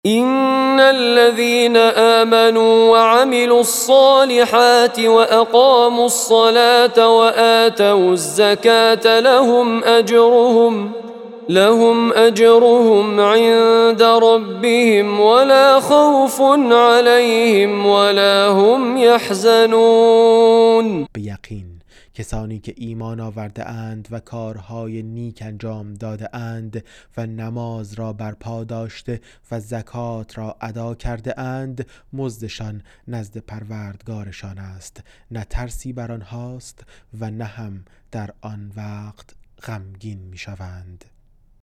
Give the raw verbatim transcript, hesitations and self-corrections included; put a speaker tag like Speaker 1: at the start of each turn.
Speaker 1: إن الذين آمنوا وعملوا الصالحات وأقاموا الصلاة وآتوا الزكاة لهم أجرهم لهم أجرهم عند ربهم ولا خوف عليهم ولا هم يحزنون.
Speaker 2: به یقین کسانی که ایمان آورده اند و کارهای نیک انجام داده اند و نماز را برپا داشته و زکات را ادا کرده اند، مزدشان نزد پروردگارشان است، نه ترسی بر آنهاست و نه هم در آن وقت غمگین می شوند.